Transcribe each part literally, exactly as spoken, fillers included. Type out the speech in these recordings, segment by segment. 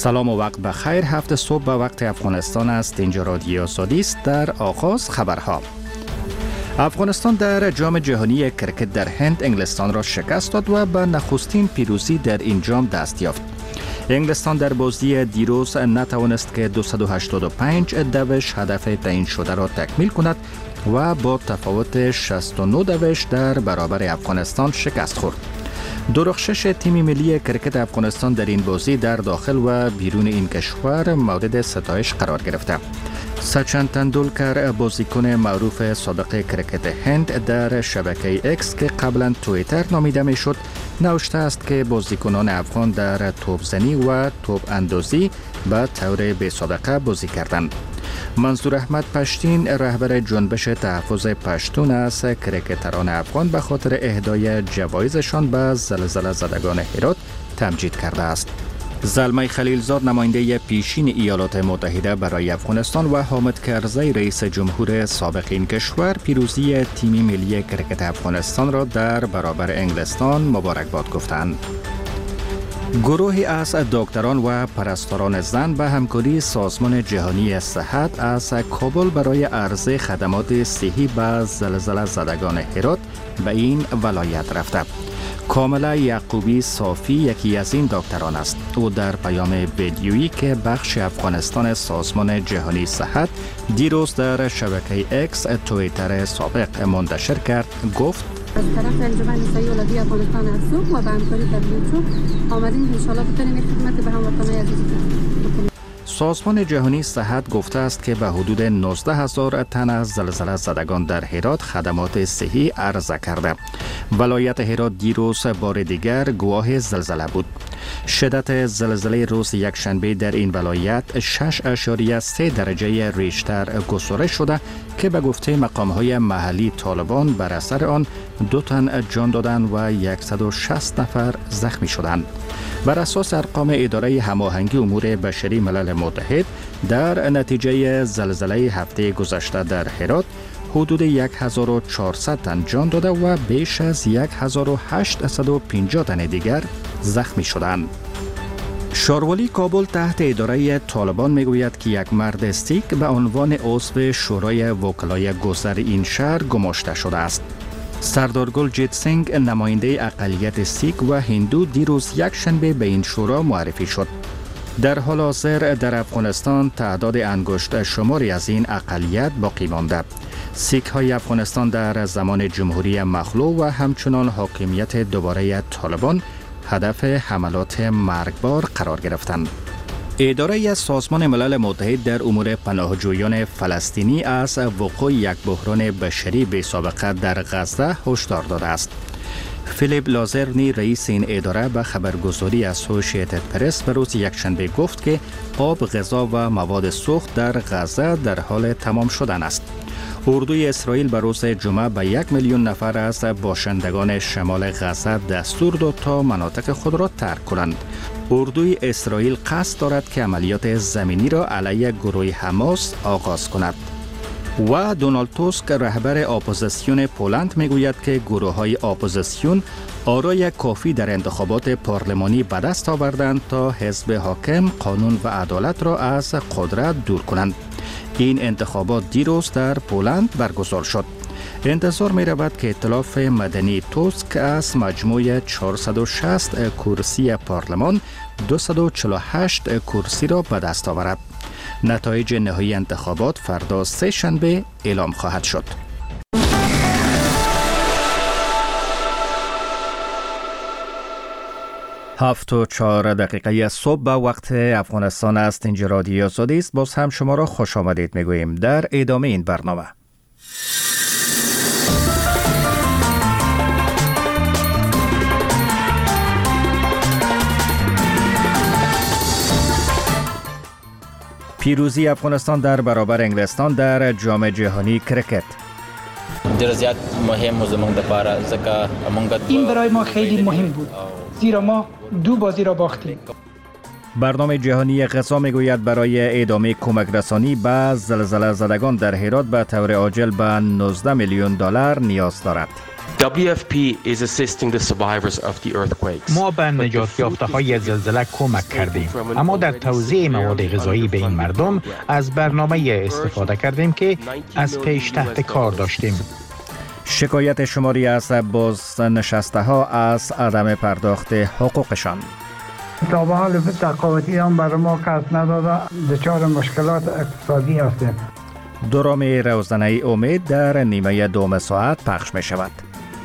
سلام و وقت بخیر. هفت صبح به وقت افغانستان است. اینجا رادیو آزادی است. در آغاز خبرها. افغانستان در جام جهانی کرکت در هند انگلستان را شکست داد و به نخستین پیروزی در این جام دست یافت. انگلستان در بازی دیروز نتوانست که دویست و هشتاد و پنج دوش هدف تعیین شده را تکمیل کند و با تفاوت شصت و نه دوش در برابر افغانستان شکست خورد. درخشش تیم ملی کرکت افغانستان در این بازی در داخل و بیرون این کشور مورد ستایش قرار گرفته. سچن تندولکر، بازیکن معروف سابق کرکت هند، در شبکه اکس که قبلا توییتر نامیده میشد نوشته است که بازیکنان افغان در توپزنی و توپ اندازی به طور بی‌سابقه بازی کردند. منظور احمد پشتین، رهبر جنبش تحفظ پشتون از کرکتران افغان، به خاطر اهدای جوایزشان به زلزله زدگان هرات تمجید کرده است. زلمه خلیلزاد، نماینده پیشین ایالات متحده برای افغانستان، و حامد کرزی، رئیس جمهور سابق این کشور، پیروزی تیم ملی کرکت افغانستان را در برابر انگلستان مبارکباد گفتند. گروهی از دکتران و پرستاران زن به همکاری سازمان جهانی صحت از کابل برای عرضه خدمات صحی به زلزله زدگان هرات به این ولایت رفته. کاملا یعقوبی صافی یکی از این دکتران است. او در پیام ویدیویی که بخش افغانستان سازمان جهانی صحت دیروز در شبکه اکس توییتر سابق منتشر کرد گفت: از طرف انجمن نسایی اولادی افغانستان هستم و به همکاری دبلیو آمدیم ان شاءالله بتونیم خدمت به هموطنان عزیز بکنیم. سازمان جهانی صحت گفته است که به حدود نوزده هزار تن از زلزله زدگان در هرات خدمات صحی عرضه کرده. ولایت هرات دیروز بار دیگر گواه زلزله بود. شدت زلزله روز یکشنبه در این ولایت شش اشاریه سه درجه ریشتر گسترش شده که به گفته مقام‌های محلی طالبان بر اثر آن دو تن جان دادند و صد و شصت نفر زخمی شدند. بر اساس ارقام اداره هماهنگی امور بشری ملل متحد، در نتیجه زلزله هفته گذشته در هرات حدود هزار و چهارصد تن جان داده و بیش از هزار و هشتصد و پنجاه تن دیگر زخمی شدند. شاروالی کابل تحت اداره طالبان میگوید که یک مرد سیک به عنوان عضو شورای وکلای گذر این شهر گماشته شده است. سردار گلجیت سینگ، نماینده اقلیت سیک و هندو، دیروز یک شنبه به این شورا معرفی شد. در حال حاضر در افغانستان تعداد انگشت شماری از این اقلیت باقی مانده. سیک های افغانستان در زمان جمهوری مخلوع و همچنان حاکمیت دوباره طالبان هدف حملات مرگبار قرار گرفتند. اداره سازمان ملل متحد در امور پناهجویان فلسطینی از وقوع یک بحران بشری بی سابقه در غزه هشدار داده است. فیلیپ لازرنی، رئیس این اداره، به خبرگزاری اسوسییتد پرس به روز یکشنبه گفت که آب، غذا و مواد سوخت در غزه در حال تمام شدن است. اردوی اسرائیل به روز جمعه به یک میلیون نفر از باشندگان شمال غزه دستور داد تا مناطق خود را ترک کنند. اردوی اسرائیل قصد دارد که عملیات زمینی را علیه گروه حماس آغاز کند. و دونالد توسک، رهبر اپوزیسیون پولند، میگوید که گروه های اپوزیسیون آرای کافی در انتخابات پارلمانی به دست آوردند تا حزب حاکم قانون و عدالت را از قدرت دور کنند. این انتخابات دیروز در پولند برگزار شد. انتظار می رود که ائتلاف مدنی توسک از مجموع چهارصد و شصت کرسی پارلمان دویست و چهل و هشت کرسی را به دست آورد. نتایج نهایی انتخابات فردا سه شنبه اعلام خواهد شد. هفت و چهار دقیقه صبح به وقت افغانستان است. اینجا رادیو آزادی است. باز هم شما را خوش آمدید میگوییم در ادامه این برنامه. پیروزی افغانستان در برابر انگلستان در جام جهانی کرکت. این برای ما خیلی مهم بود، زیرا ما دو بازی را باختیم. برنامه جهانی غذا میگوید برای ادامه کمک رسانی به زلزله زدگان در هرات به طور عاجل به نوزده میلیون دلار نیاز دارد. دبلیو اف پی is assisting the survivors of the earthquakes. ما به نجات یافته های زلزله کمک کردیم، اما در توزیع مواد غذایی به این مردم از برنامه استفاده کردیم که از پیش تحت کار داشتیم. شکایت شماری از بازنشسته ها از عدم پرداخت حقوقشان. تا به حال تقاوتی هم برای ما کس نداده، دچار مشکلات اقتصادی هستیم. دوران روزانه امید در نیمه دوم ساعت پخش می شود.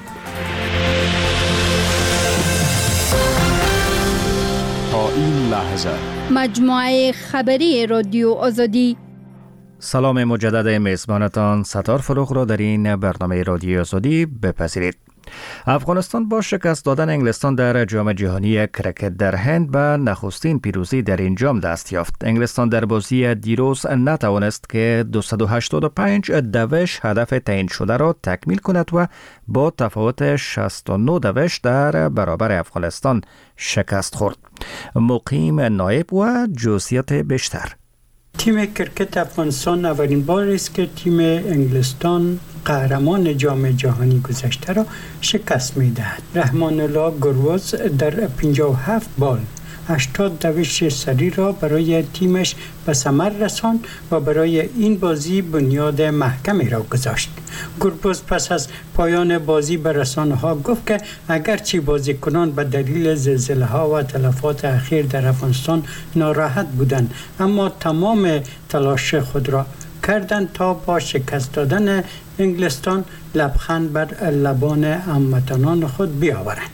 تا این لحظه مجموعه خبری رادیو آزادی. سلام مجدد میزبانتان ستار فروغ را در این برنامه رادیو آزادی بپذیرید. افغانستان با شکست دادن انگلستان در جام جهانی کرکت در هند به نخستین پیروزی در این جام دست یافت. انگلستان در بازی دیروز نتوانست که دویست و هشتاد و پنج دوش هدف تعیین شده را تکمیل کند و با تفاوت شصت و نه دوش در برابر افغانستان شکست خورد. مقیم نایب و جزئیات بیشتر. تیم کرکت افغانستان اولین بار است که تیم انگلستان قهرمان جام جهانی گذشته را شکست می‌دهد. رحمان الله گروز در پنجاه و هفت بال هشتاد دوش سری را برای تیمش به ثمر رساند و برای این بازی بنیاد محکمی را گذاشت. گربز پس از پایان بازی به رسانه‌ها گفت که اگرچه بازیکنان به دلیل زلزله‌ها و تلفات اخیر در افغانستان ناراحت بودند، اما تمام تلاش خود را کردند تا با شکست دادن انگلستان لبخند بر لبان هموطنان خود بیاورند.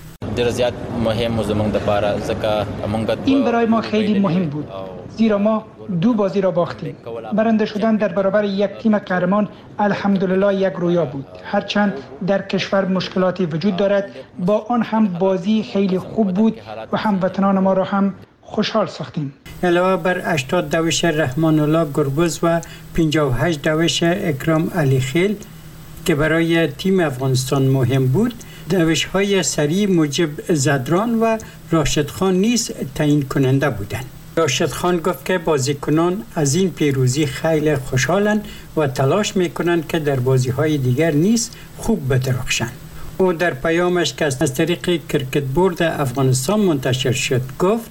این برای ما خیلی مهم بود، زیرا ما دو بازی را باختیم. برنده شدن در برابر یک تیم قهرمان الحمدلله یک رویا بود. هرچند در کشور مشکلاتی وجود دارد، با آن هم بازی خیلی خوب بود و هموطنان ما را هم خوشحال ساختیم. علاوه بر هشتاد دوش رحمان الله گربز و پنجاه و هشت دوش اکرام علی خیل که برای تیم افغانستان مهم بود، دوش‌های سریع مجیب زدران و راشد خان نیز تعیین کننده بودند. راشد خان گفت که بازیکنان از این پیروزی خیلی خوشحالند و تلاش میکنند که در بازی‌های دیگر نیز خوب بدرخشند. او در پیامش که از طریق کرکت بورد افغانستان منتشر شد گفت: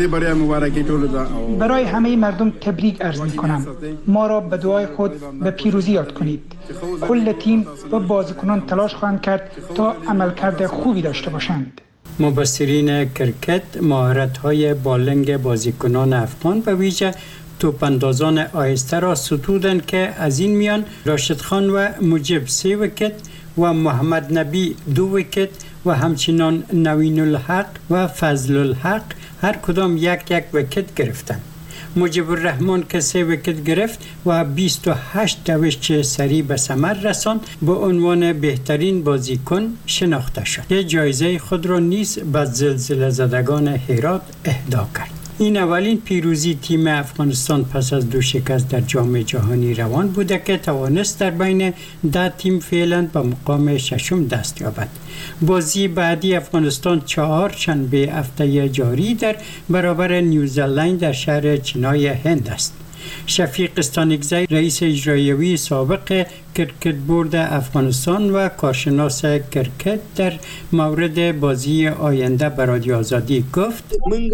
برای همه مردم تبریک عرض می کنم. ما را به دعای خود به پیروزی یاد کنید. کل تیم و بازیکنان تلاش خواهند کرد تا عملکرد خوبی داشته باشند. مبصرین کرکت مهارت‌های بالنگ بازیکنان افغان و ویژه توپاندازان آهسته را ستودند که از این میان راشد خان و مجیب سه ویکت و محمد نبی دو ویکت و همچنان نوین الحق و فضل الحق هر کدام یک یک ویکت گرفتند. مجیب الرحمن که سه ویکت گرفت و بیست و هشت دوش سری به ثمر رساند به عنوان بهترین بازیکن شناخته شد. یک جایزه خود را نیز به زلزله زدگان هرات اهدا کرد. این اولین پیروزی تیم افغانستان پس از دو شکست در جام جهانی روان بوده که توانست در بین ده تیم فعلا به مقام ششم دست یابد. بازی بعدی افغانستان چهار شنبه هفته جاری در برابر نیوزلند در شهر چنای هند است. شفیق استانکزی رئیس اجرایی سابق کرکت بورد افغانستان و کارشناس کرکت در مورد بازی آینده به رادیو آزادی گفت: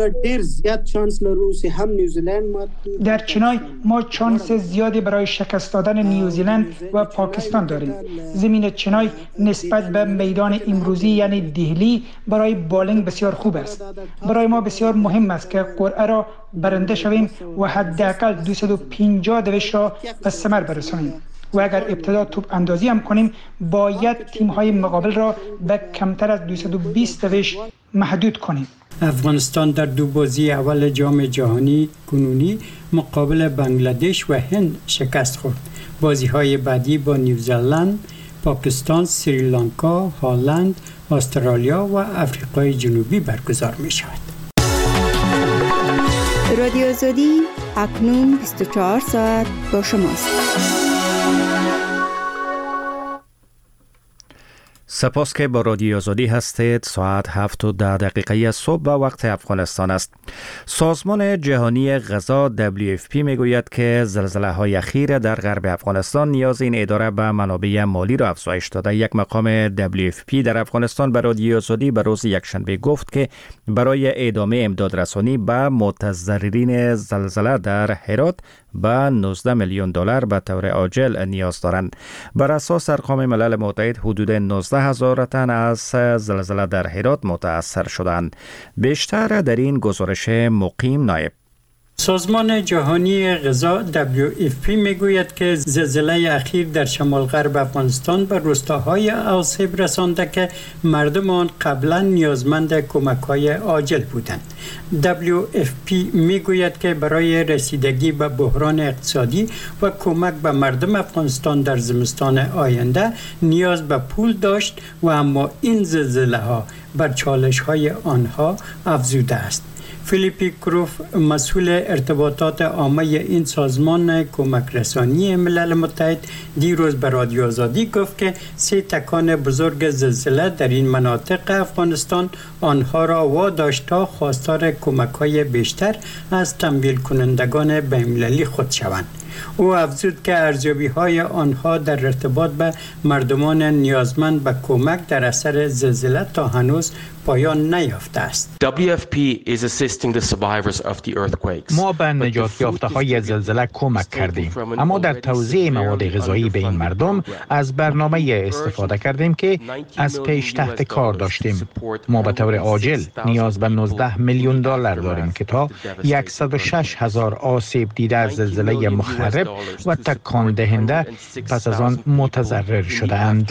در چنای ما چانس زیادی برای شکست دادن نیوزیلند و پاکستان داریم. زمین چنای نسبت به میدان امروزی یعنی دهلی برای بالینگ بسیار خوب است. برای ما بسیار مهم است که قرعه را برنده شویم و حداقل دویست و پنجاه دوش را به ثمر برسانیم. و اگر ابتدا توپ اندازی هم کنیم باید تیم‌های مقابل را به کمتر از دویست و بیست دوش محدود کنیم. افغانستان در دو بازی اول جام جهانی کنونی مقابل بنگلادش و هند شکست خورد. بازی‌های بعدی با نیوزلند، پاکستان، سریلانکا، هلند، استرالیا و آفریقای جنوبی برگزار می‌شود. رادیو آزادی اکنون بیست و چهار ساعت با شماست. سپاس که با رادیو آزادی هستید. ساعت هفت و ده دقیقه صبح و وقت افغانستان است. سازمان جهانی غذا دبلیو اف پی میگوید که زلزله های اخیر در غرب افغانستان نیاز این اداره به منابع مالی را افزایش داده. یک مقام دبلیو اف پی در افغانستان به رادیو آزادی به روز یکشنبه گفت که برای ادامه امداد رسانی به متضررین زلزله در هرات به نوزده میلیون دلار به طور عاجل نیاز دارند. بر اساس ارقام ملل متحد حدود نوزده هزار تن از زلزله در هرات متاثر شدند. بیشتر در این گزارش مقیم نایب. سازمان جهانی غذا دبلیو اف پی میگوید که زلزله اخیر در شمال غرب افغانستان به روستاهای آسیب رسانده که مردم آن قبلا نیازمند کمک‌های عاجل بودند. دبلیو اف پی میگوید که برای رسیدگی به بحران اقتصادی و کمک به مردم افغانستان در زمستان آینده نیاز به پول داشت و اما این زلزله ها بر چالش های آنها افزوده است. فیلیپی کروف مسئول ارتباطات عامه این سازمان کمک رسانی ملل متحد دیروز به رادیو آزادی گفت که سه تکان بزرگ زلزله در این مناطق افغانستان آنها را واداشت تا خواستار کمک‌های بیشتر از تمویل کنندگان بین‌المللی خود شوند. او افزود که ارزیابی‌های آنها در ارتباط به مردمان نیازمند به کمک در اثر زلزله تا هنوز پایان نیافته است. دبلیو اف پی is assisting the survivors of the earthquakes. ما به نجات یافته‌های زلزله کمک کردیم، اما در توزیع مواد غذایی به این مردم از برنامه استفاده کردیم که از پیش تحت کار داشتیم. ما به طور عاجل نیاز به نوزده میلیون دلار داریم که تا صد و شش هزار آسیب دیده از زلزله مخرب و تکان دهنده پس از آن متضرر شده‌اند.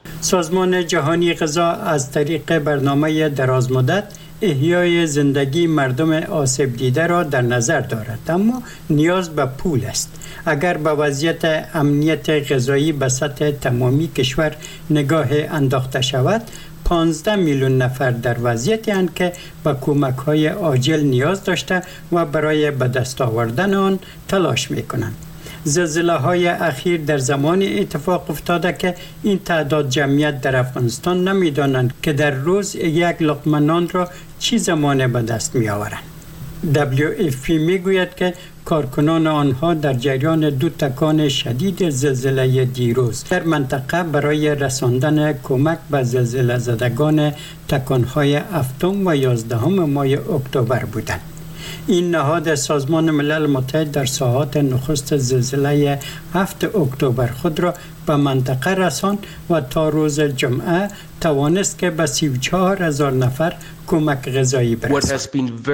سازمان جهانی غذا از طریق برنامه درازمدت احیای زندگی مردم آسیب دیده را در نظر دارد، اما نیاز به پول است. اگر به وضعیت امنیت غذایی به سطح تمامی کشور نگاه انداخته شود، پانزده میلیون نفر در وضعیتی اند که به کمک‌های عاجل نیاز داشته و برای به دست آوردن آن تلاش می‌کنند. زلزله های اخیر در زمان اتفاق افتاده که این تعداد جمعیت در افغانستان نمی‌دانند که در روز یک لقمه نان را چی زمانه به دست می آورند. دبلیو اف پی می گوید که کارکنان آنها در جریان دو تکان شدید زلزله دیروز در منطقه برای رساندن کمک به زلزله زدگان تکانهای هفتم و یازدهم ماه اکتبر بودند. این نهاد سازمان ملل متحد در ساعات نخست زلزله هفتم اکتبر خود را به منطقه رساند و تا روز جمعه توانست که به سی و چهار هزار نفر کمک غذایی برساند.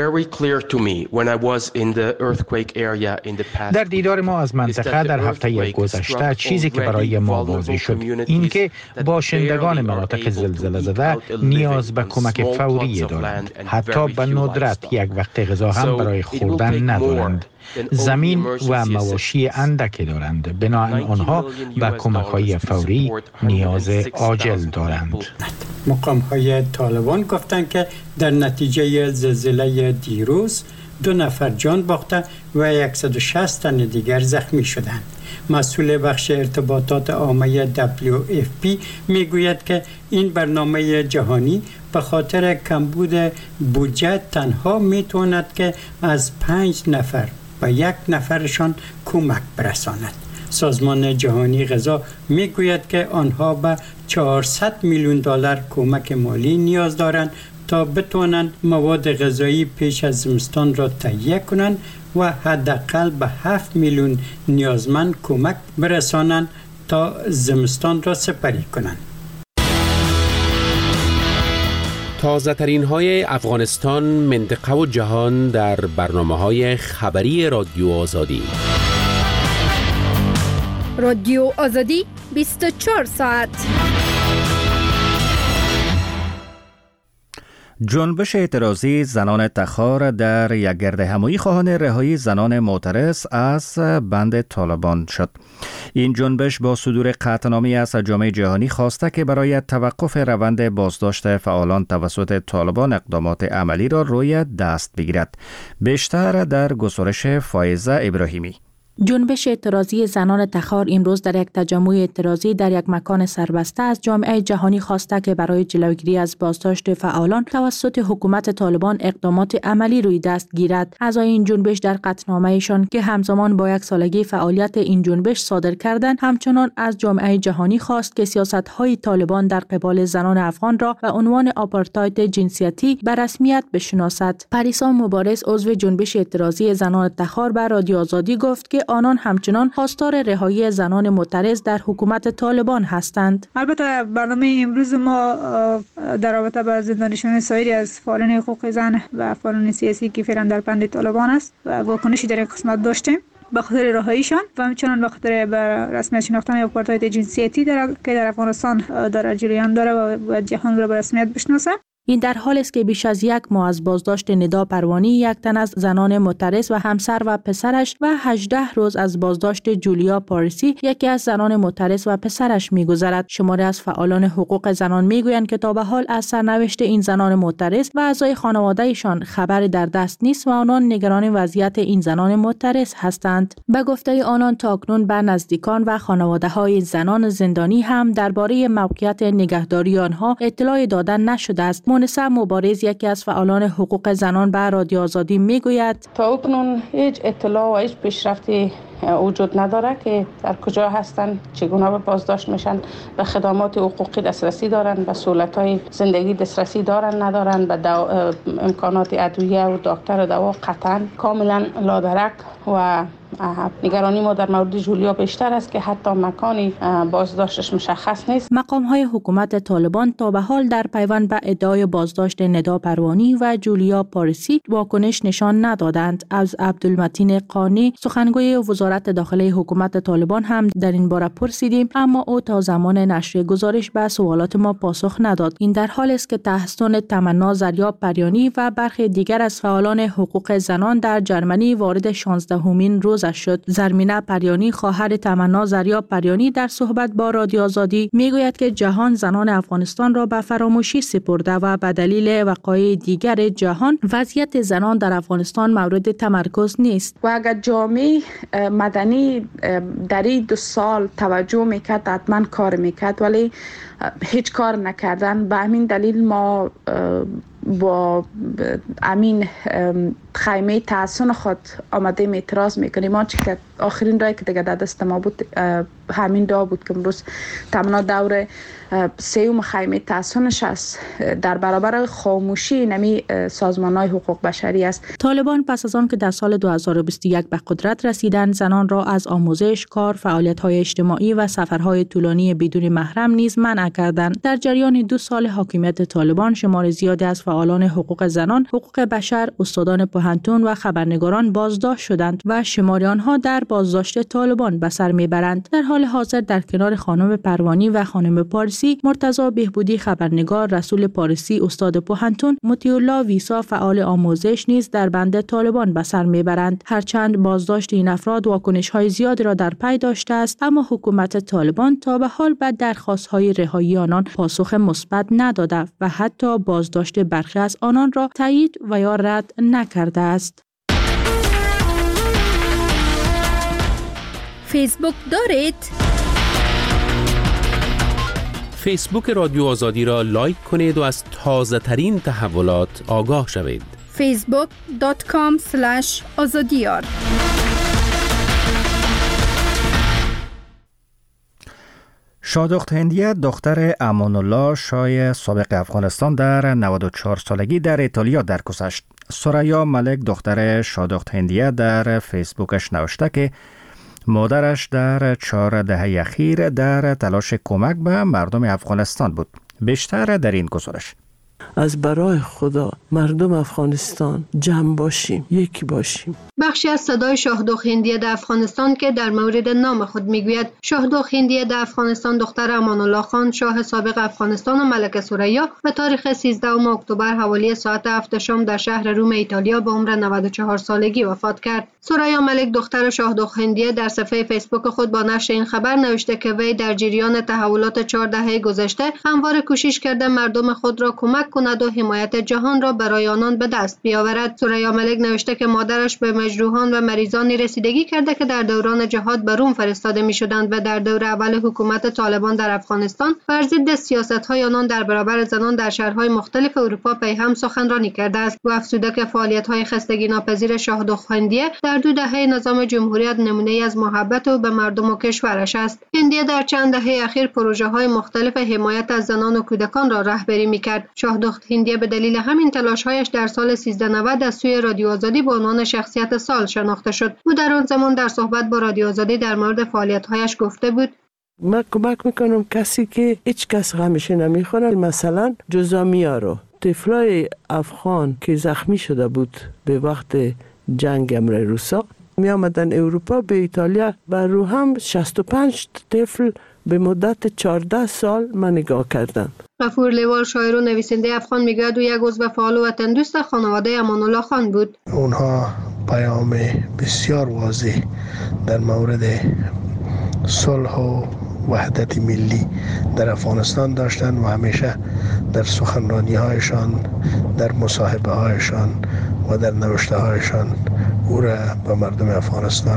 در دیدار ما از منطقه در هفته گذشته چیزی که برای ما واضح شد این که باشندگان مناطق زلزله زده نیاز به کمک فوری دارند. حتی به ندرت یک وقت غذا هم برای خوردن ندارند. زمین و مواشی اندکی دارند، بنابراین آنها به کمک‌های فوری نیاز عاجل دارند. مقام‌های طالبان گفتند که در نتیجه زلزله دیروز دو نفر جان باخته و صد و شصت تن دیگر زخمی شدند. مسئول بخش ارتباطات عامه دبلیو اف پی میگوید که این برنامه جهانی به خاطر کمبود بودجه تنها میتواند که از پنج نفر و یک نفرشان کمک برساند. سازمان جهانی غذا میگوید که آنها به چهارصد میلیون دلار کمک مالی نیاز دارند تا بتوانند مواد غذایی پیش از زمستان را تهیه کنند و حداقل به هفت میلیون نیازمند کمک برسانند تا زمستان را سپری کنند. تازه ترین های افغانستان، منطقه و جهان در برنامه های خبری رادیو آزادی. رادیو آزادی بیست و چهار ساعت. جنبش اعتراضی زنان تخار در یک گردهمایی خواهان رهایی زنان معترض از بند طالبان شد. این جنبش با صدور قطعنامه‌ای از جامعه جهانی خواسته که برای توقف روند بازداشت فعالان توسط طالبان اقدامات عملی را روی دست بگیرد. بیشتر در گزارش فائزه ابراهیمی. جنبش اعتراضی زنان تخار امروز در یک تجمع اعتراضی در یک مکان سربسته از جامعه جهانی خواسته که برای جلوگیری از بازداشت فعالان توسط حکومت طالبان اقدامات عملی روی دست گیرد. اعضای این جنبش در قطعنامه‌ایشان که همزمان با یک سالگی فعالیت این جنبش صادر کردند، همچنان از جامعه جهانی خواست که سیاست‌های طالبان در قبال زنان افغان را به عنوان آپارتاید جنسیتی به رسمیت بشناسد. پریسا مبارز عضو جنبش اعتراضی زنان تخار به رادیو آزادی گفت که آنان همچنان خواستار رهایی زنان معترض در حکومت طالبان هستند. البته برنامه امروز ما در رابطه با زندانیشان سایر از فعالان حقوق زن و فعالان سیاسی که فعلا در بند طالبان است و واکنشی در این قسمت داشتیم به خاطر رهاییشان و همچنان به خاطر رسمیت شناختن آپارتاید جنسیتی در که در افغانستان در جریان داره و جهان را به رسمیت بشناسه. این در حال است که بیش از یک ماه از بازداشت ندا پروانی، یک تن از زنان معترض و همسر و پسرش و هجده روز از بازداشت جولیا پاریسی، یکی از زنان معترض و پسرش می‌گذرد. شماری از فعالان حقوق زنان می‌گویند که تا به حال از سرنوشت این زنان معترض و اعضای خانواده‌شان خبری در دست نیست و آنان نگران وضعیت این زنان معترض هستند. به گفته آنان تاکنون به نزدیکان و خانواده‌های زنان زندانی هم درباره موقعیت نگهداری آنها اطلاع دادن نشده است. مونسا مبارز یکی از فعالان حقوق زنان به رادیو آزادی میگوید تا اکنون هیچ اطلاع و هیچ پیشرفتی وجود نداره که در کجا هستند، چگونه به بازداشت میشن، به خدمات حقوقی دسترسی دارن، به سهولت‌های زندگی دسترسی دارن ندارن، به دو... امکانات ادویه و دکتر و دوا قطعا کاملا لادرک و نگرانی ما در مورد جولیا بیشتر است که حتی مکانی بازداشتش مشخص نیست. مقام‌های حکومت طالبان تا به حال در پیوند به ادعای بازداشت ندا پروانی و جولیا پاریسی واکنش نشان ندادند. از عبدالمتین قانی سخنگوی وزارت داخلی حکومت طالبان هم در این باره پرسیدیم، اما او تا زمان نشر گزارش به سوالات ما پاسخ نداد. این در حال است که تحسن تمنا زریاب پریانی و برخی دیگر از فعالان حقوق زنان در جرمنی وارد شانزدهمین روز شد. زرمینه پریانی خواهر تمنا زریاب پریانی در صحبت با رادیو آزادی میگوید که جهان زنان افغانستان را به فراموشی سپرده و به دلیل وقایع دیگر جهان وضعیت زنان در افغانستان مورد تمرکز نیست. و اگر جامعه مدنی در این دو سال توجه میکرد حتما کار میکرد، ولی هیچ کار نکردن. به همین دلیل ما با امین خیمه تحسن خود آمده اعتراض میکنیم. ما که آخرین رای که دیگه در دست ما بود همین دا بود که امروز تمنا دور سیوم خیمه تحسنش است در برابر خاموشی نمی سازمان‌های حقوق بشری است. طالبان پس از آن که در سال دو هزار و بیست و یک به قدرت رسیدند، زنان را از آموزش، کار، فعالیت‌های اجتماعی و سفرهای طولانی بدون محرم نیز منع کردند. در جریان دو سال حاکمیت طالبان شمار زیادی از فعالان حقوق زنان، حقوق بشر، استادان پوهنتون و خبرنگاران بازداشت شدند و شمار آنها در بازداشت طالبان به سر میبرند. در حال حاضر در کنار خانم پروانی و خانم پارسی، مرتضی بهبودی خبرنگار، رسول پارسی استاد پوهنتون، مطیعالله ویسا فعال آموزش نیز در بند طالبان به سر میبرند. هرچند بازداشت این افراد واکنش‌های زیادی را در پی داشته است، اما حکومت طالبان تا به حال به درخواست‌های رهایی آنان پاسخ مثبت نداده و حتی بازداشت برخی از آنان را تایید و یا رد نکرده است. فیسبوک دارید؟ فیسبوک رادیو آزادی را لایک کنید و از تازه ترین تحولات آگاه شوید. فیسبوک دات کام اسلش آزادیار. شادخت هندیه دختر امان الله شاه سابق افغانستان در نود و چهار سالگی در ایتالیا درگذشت. سریا ملک دختر شادخت هندیه در فیسبوکش نوشته که مادرش در چهار دهه اخیر در تلاش کمک به مردم افغانستان بود. بیشتر در این گزارش. از برای خدا مردم افغانستان جمع باشیم، یکی باشیم. بخشی از صدای شاهدخت هندیه در افغانستان که در مورد نام خود میگوید. شاهدخت هندیه در افغانستان دختر امان الله خان شاه سابق افغانستان و ملکه سریا به تاریخ سیزدهم اکتبر حوالی ساعت هفت شام در شهر روم ایتالیا به عمر نود و چهار سالگی وفات کرد. سریا ملک دختر شاهدخت هندیه در صفحه فیسبوک خود با نشر این خبر نوشته که وی در جریان تحولات چهار دهه گذشته همواره کوشش کرده مردم خود را کمک کند و حمایت جهان را برای آنان به دست بیاورد. ثریا ملک نوشته که مادرش به مجروحان و مریضانی رسیدگی کرده که در دوران جهاد به روم فرستاده می‌شدند و در دور اول حکومت طالبان در افغانستان بر ضد سیاست‌های آنان در برابر زنان در شهرهای مختلف اروپا پیهم سخنرانی کرده است. او افزوده که فعالیت‌های خستگی ناپذیر شاه دخت هندیه در دو دهه نظام جمهوریت نمونه‌ای از محبت او به مردم و کشورش است. هندیه در چند دهه اخیر پروژه‌های مختلف حمایت از زنان و کودکان را رهبری می‌کرد. شاه دخت هندیه به دلیل همین تلاش‌هایش در سال سیزده نود از سوی رادیو آزادی به عنوان شخصیت سال شناخته شد. او در آن زمان در صحبت با رادیو آزادی در مورد فعالیت‌هایش گفته بود: من کمک میکنم کسی که هیچ کس غمش نمیخوره، مثلا جزامیا رو، طفلای افغان که زخمی شده بود به وقت جنگ امر روسا می آمدن اروپا به ایتالیا و رو هم شصت و پنج طفل به مدت چهارده سال من نگاه کردم. غفور لیوال شاعر و نویسنده افغان میگوید او یک عضو فعال و وطن دوست خانواده امان الله خان بود. اونها پیام بسیار واضح در مورد صلح و وحدت ملی در افغانستان داشتند و همیشه در سخنرانی هایشان، در مصاحبه هایشان و در نوشته هایشان او را به مردم افغانستان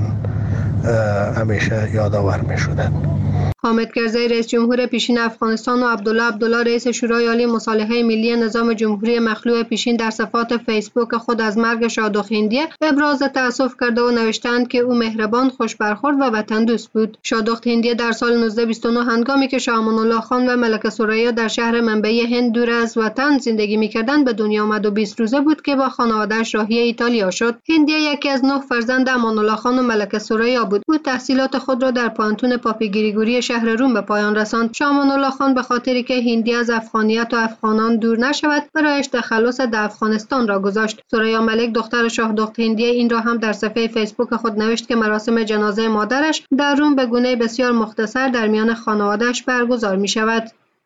همیشه یادآور می شدند. حامد کرزی رئیس جمهور پیشین افغانستان و عبدالله عبدالله رئیس شورای عالی مصالحه ملی نظام جمهوری مخلوع پیشین در صفحات فیسبوک خود از مرگ شاه دخت هندیه ابراز تأسف کرده و نوشتند که او مهربان، خوش برخورد و وطن دوست بود. شاه دخت هندیه در سال نوزده بیست و نه هنگامی که شاه امان الله خان و ملکه ثریا در شهر منبعی هند دور از وطن زندگی می‌کردند به دنیا آمد و بیست روزه بود که با خانواده‌اش راهی ایتالیا شد. هندیه یکی از نه فرزند امان الله خان و ملکه ثریا بود. او تحصیلات خود را در پانتون پاپی گریگوری شهر روم به پایان رساند. شاه امان الله خان به خاطری که هندی از افغانیت و افغانان دور نشود برایش تخلص در افغانستان را گذاشت. ثریا ملک دختر شاه دخت هندیه این را هم در صفحه فیسبوک خود نوشت که مراسم جنازه مادرش در روم به گونه بسیار مختصر در میان خانواده‌اش برگزار می شود.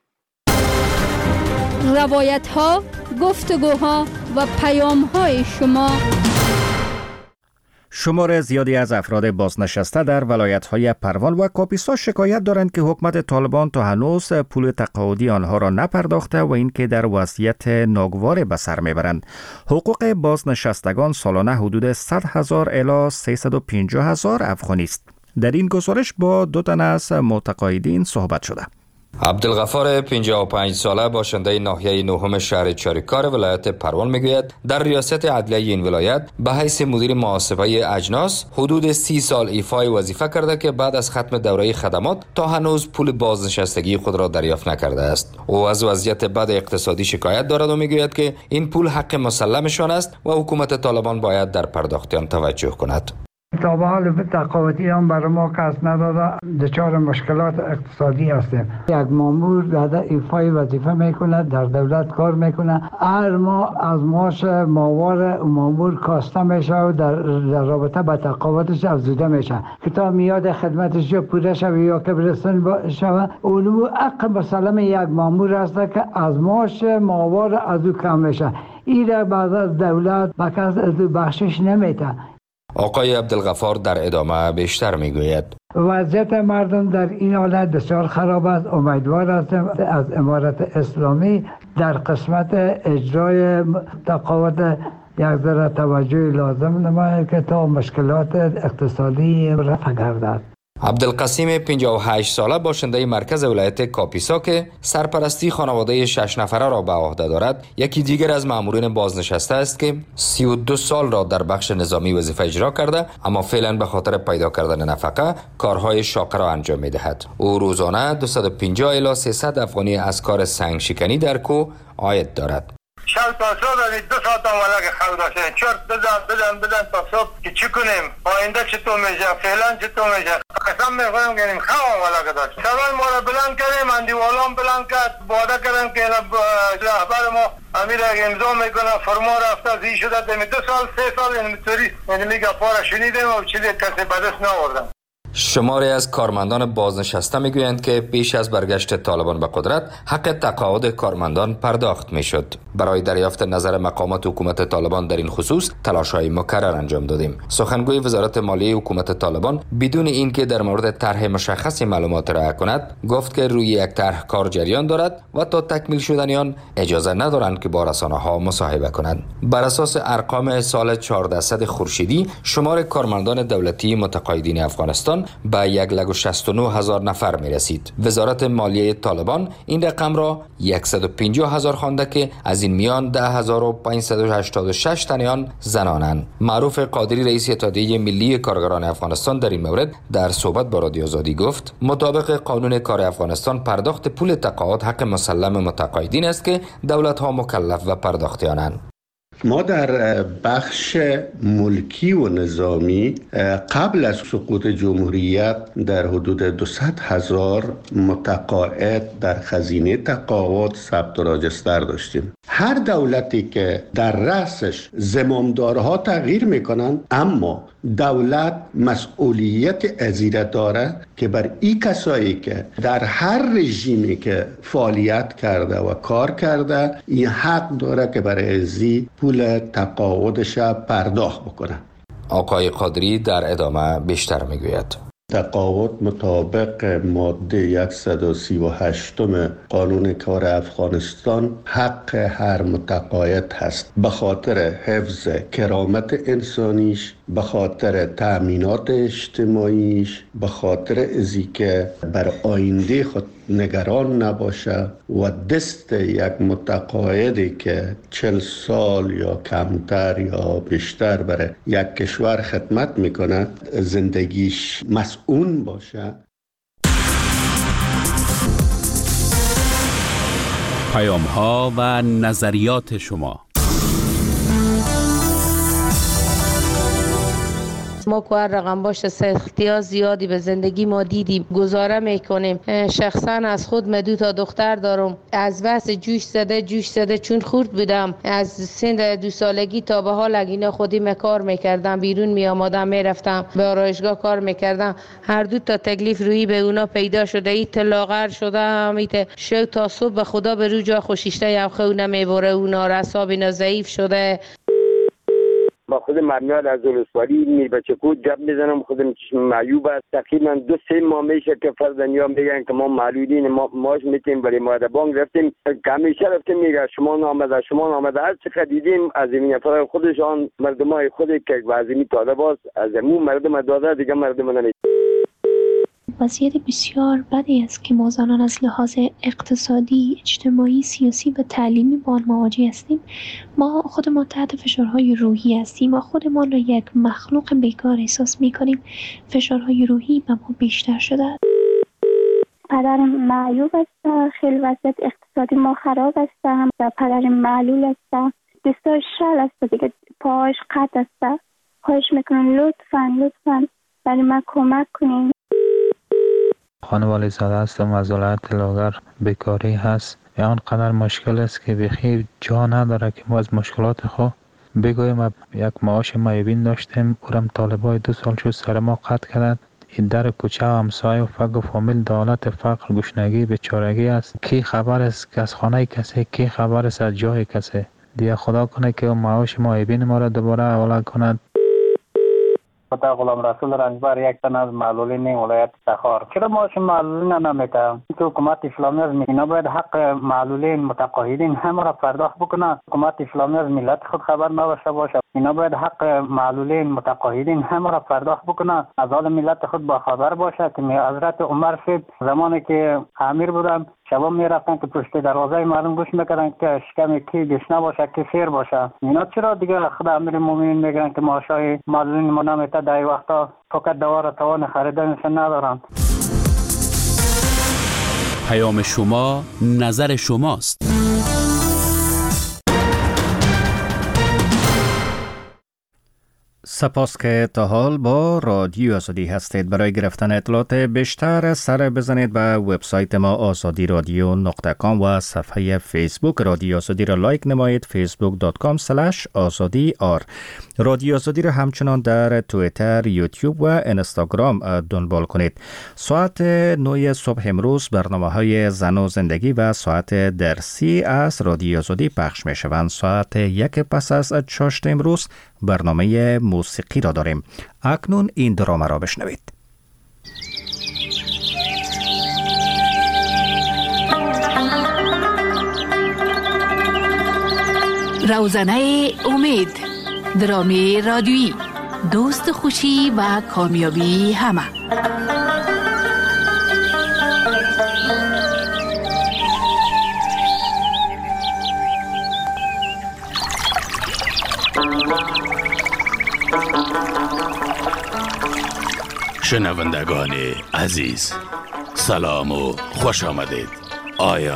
روایت ها، گفتگوها و پیام های شما. شمار زیادی از افراد بازنشسته در ولایت‌های پروان و کاپیسا شکایت دارند که حکومت طالبان تا هنوز پول تقاعدی آنها را نپرداخته و اینکه در وضعیت ناگوار به سر میبرند. حقوق بازنشستگان سالانه حدود صد هزار الی سیصد و پنجاه هزار افغانی است. در این گزارش با دو تن از متقاعدین صحبت شده. عبدالغفار پنجاه و پنج ساله باشنده ناحیه نهم شهر چاریکار ولایت پروان میگوید در ریاست عدلیه این ولایت به حیث مدیر محاسبه اجناس حدود سی سال ایفای وظیفه کرده که بعد از ختم دوره خدمات تا هنوز پول بازنشستگی خود را دریافت نکرده است. او از وضعیت بد اقتصادی شکایت دارد و میگوید که این پول حق مسلمشان است و حکومت طالبان باید در پرداخت آن توجه کند. تا به حال تقاعدی هم برای ما کس نداده، دچار مشکلات اقتصادی هستیم. یک مامور در ایفای وظیفه میکنه، در دولت کار میکنه، هر ماه از معاش ماهوار مامور کاسته میشه و در, در رابطه با تقاعدش افزوده میشه که تا میاد خدمتش یا پوره شوه یا که برسن شوه. اونو حق مسلم یک مامور هست که از معاش ماهوار از او کم میشه. این را بعد از دولت به کس از او بخشش نمیده. آقای عبدالغفار در ادامه بیشتر میگوید وضعیت مردم در این حالت بسیار خراب است. امیدوار هستم از امارت اسلامی در قسمت اجرای تقاعد یک ذره توجه لازم نماید که تا مشکلات اقتصادی رفع گردد. عبدالقسیم پنجاه و هشت ساله باشنده مرکز ولایت کاپیسا که سرپرستی خانواده شش نفره را به عهده دارد، یکی دیگر از مامورین بازنشسته است که سی و دو سال را در بخش نظامی وظیفه اجرا کرده اما فعلا به خاطر پیدا کردن نفقه کارهای شاقه را انجام می‌دهد. او روزانه دویست و پنجاه الی سیصد افغانی از کار سنگ شکنی در کوه عاید دارد. شب تا صبح دو ساعت هم ولا که خود داشته چرت بزن بزن بزن تا صبح که چی کنیم آینده چطور میشه فعلا چطور میشه قسم میخورم که نمیخوام ولا که داشت سوال ما را بلند کردیم اندیوالان بلند کرد وعده کردن که رهبر ما امیر اگه امضا میکنه فرما رفته زی شده دمی دو سال سه سال اینطوری یعنی میگه پارا شنیدیم و چیزی کسی بدست ناوردن. شماری از کارمندان بازنشسته میگویند که پیش از برگشت طالبان به قدرت حق تقاعد کارمندان پرداخت میشد. برای دریافت نظر مقامات حکومت طالبان در این خصوص تلاش‌های مکرر انجام دادیم. سخنگوی وزارت مالیه حکومت طالبان بدون اینکه در مورد طرح مشخصی معلومات ارائه کند گفت که روی یک طرح کار جریان دارد و تا تکمیل شدن آن اجازه ندارند که با رسانه‌ها مصاحبه کنند. بر اساس ارقام سال چهاردهصد خورشیدی شمار کارمندان دولتی متقاعدین افغانستان به یک لک و شصت و نه هزار نفر می رسید. وزارت مالیه طالبان این رقم را صد و پنجاه هزار خوانده که از این میان ده هزار و پانصد و هشتاد و شش تن آن زنانند. معروف قادری رئیس اتحادیه ملی کارگران افغانستان در این مورد در صحبت با رادیو آزادی گفت مطابق قانون کار افغانستان پرداخت پول تقاعد حق مسلم متقاعدین است که دولت ها مکلف و پرداخت آنند. ما در بخش ملکی و نظامی قبل از سقوط جمهوریت در حدود دویست هزار متقاعد در خزینه تقاعد ثبت و راجستر داشتیم. هر دولتی که در رأسش زمامدارها تغییر میکنن، اما دولت مسئولیت ازیره داره که بر این کسایی که در هر رژیمی که فعالیت کرده و کار کرده این حق داره که برای ازی پول تقاعدش پرداخت بکنه. آقای قادری در ادامه بیشتر میگوید. تقاعد مطابق ماده صد و سی و هشت قانون کار افغانستان حق هر متقاعد هست، به خاطر حفظ کرامت انسانیش، به خاطر تأمینات اجتماعیش، به خاطر ازی که بر آینده خود نگران نباشه و دست یک متقاعدی که چل سال یا کمتر یا بیشتر برای یک کشور خدمت میکنه زندگیش مسئول باشه. پیام ها و نظریات شما. ما که هر رقم باشه سختی ها زیادی به زندگی ما دیدیم، گزاره میکنیم. شخصا از خود من دو تا دختر دارم، از وس جوش زده جوش زده چون خورد بودم از سن دو سالگی تا به حال اگینا خودی کار میکردم، بیرون می آمدم میرفتم به آرایشگاه کار میکردم. هر دو تا تکلیف روی به اونا پیدا شده، ایت لاغر شده همیت شو تا صبح به خدا به رو جا خوشیشته یا خو نمیبره، اونا رساب اینا ضعیف شده. با خود مرمیاد از ولسوالی می بچه کود جب میزنم، خودم معیوب است. تقریبا دو سه ماه میشه که فرزندیام میگن که ما معلولین ما ماش میتیم برای ما بانک رفتیم که همیشه رفتیم میگه شما نامده شما نامده هر چقدر دیدیم از این نفر خودشان مردمای خودی که وازمی طالب است از امون مردم داده دیگه مردم نمی. وضعیت بسیار بدی است که ما زنان از لحاظ اقتصادی، اجتماعی، سیاسی و تعلیمی با آن مواجه هستیم. ما خودمان تحت فشارهای روحی هستیم. ما خودمان را یک مخلوق بیکار احساس می‌کنیم. فشارهای روحی به ما بیشتر شده است. پدرم معیوب است، خیلی وضعیت اقتصادی ما خراب است و پدرم معلول است. دستاش شل است دیگه، پاهاش قطع است. خواهش میکنم لطفاً لطفاً برای من کمک کنین. خانوالی زاده هستم، از ولایت لاغر. بیکاری هست، آنقدر مشکل است که بخیر جا نداره که ما از مشکلات خود بگویم. یک معاش معیوبین داشتیم، اورم طالبای دو سال شد سر ما قطع کردند. این در کوچه و همسایه و فق و فامیل دولت فقر گشنگی بیچارگی است. کی خبر است که از خانه کسی، کی خبر است از جای کسی. دیگه خدا کنه که معاش معیوبین ما را دوباره اول کند. خدا غلام رسول رنجبر یک تن از معلولین ولایت تخار. چرا معاش معلولین نمیده؟ که حکومت اسلامی از اینا باید حق معلولین متقاعدین هم را پرداخت بکنه. حکومت اسلامی از ملت خود خبر نداشته باشه. اینا باید حق معلولین متقاعدین هم را پرداخت بکنه. از حال ملت خود با خبر باشه که حضرت عمر صاحب زمانی که امیر بودن شبا میرفتن که پشت دروازه مردم گوش میکردن که شکم کی گشنه باشه کی سیر باشه. اینا چرا دیگه خود امیر مومنین میگن که معاشای معلولین ما نمیده؟ در وقتا فقط دوار توان خریدنش ندارن. پیام شما نظر شماست. سپاس که تا حال با رادیو آزادی هستید. برای گرفتن اطلاعات بیشتر سر بزنید به وبسایت ما آزادی رادیو نقطه کام و صفحه فیسبوک رادیو آزادی را لایک نمایید، فیسبوک دات کام اسلش آزادی آر. رادیو آزادی را همچنان در توییتر، یوتیوب و اینستاگرام دنبال کنید. ساعت نه صبح امروز برنامه های زن و زندگی و ساعت درسی از رادیو آزادی پخش می شوند. ساعت یک پس از چاشت امروز برنامه موسیقی را داریم. اکنون این درامه را بشنوید. روزنه امید، درامه رادیویی، دوست خوشی و کامیابی همه. شنوندگان عزیز، سلام و خوش آمدید. آیا